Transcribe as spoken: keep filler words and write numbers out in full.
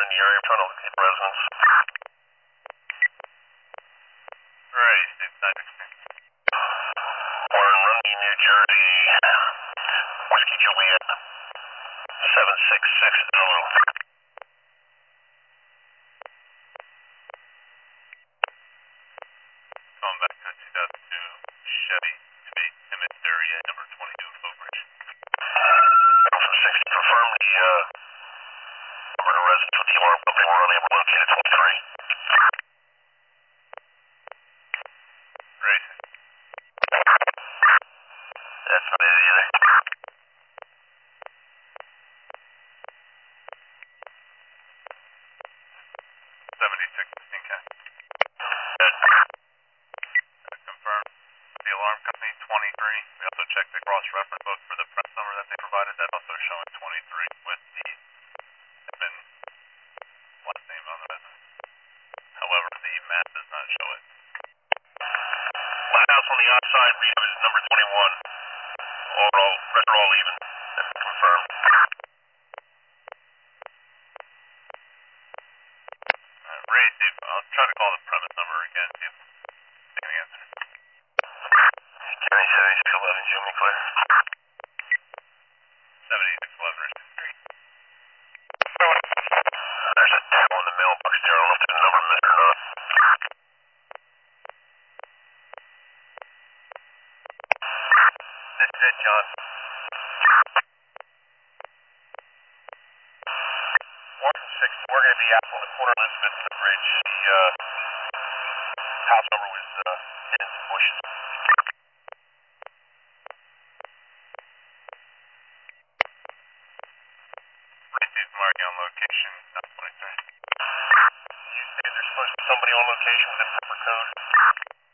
in the area. I'm trying to locate residents. Right, Steve Snyderson. We're in Rundy, New Jersey. Whiskey Juliet. seven six six Zulu. Calling back to a two thousand two Chevy Emmett area, number twenty-two, Oakridge. Alpha six, confirm the uh, number of residents with the alarm company. We're unable to locate at twenty-three. Right. That's not it either. seventy-six, fifteen K. Good. Confirmed. The alarm company, twenty-three. We also checked the cross-reference both for the press number that they provided. That also showing twenty-three with the admin last name on the resident. However, the map does not show it. My house on the outside read is number twenty-one. Overall, rest are all even. That's confirmed. Uh, Ray, Steve, I'll try to call the premise number again, see if they can answer. Kenny seventy-six eleven, Jimmy clear. seventy-six eleven, Richard. There's a tab on the mailbox there. I don't know if there's a number missed or not. This is it, John. one from six, we're going to be out on the corner of Elizabeth and the bridge. The uh, house number was uh, hidden in the bushes. Ray, Steve, marking on location, not twenty-three. You say there's supposed to be somebody on location with a proper code?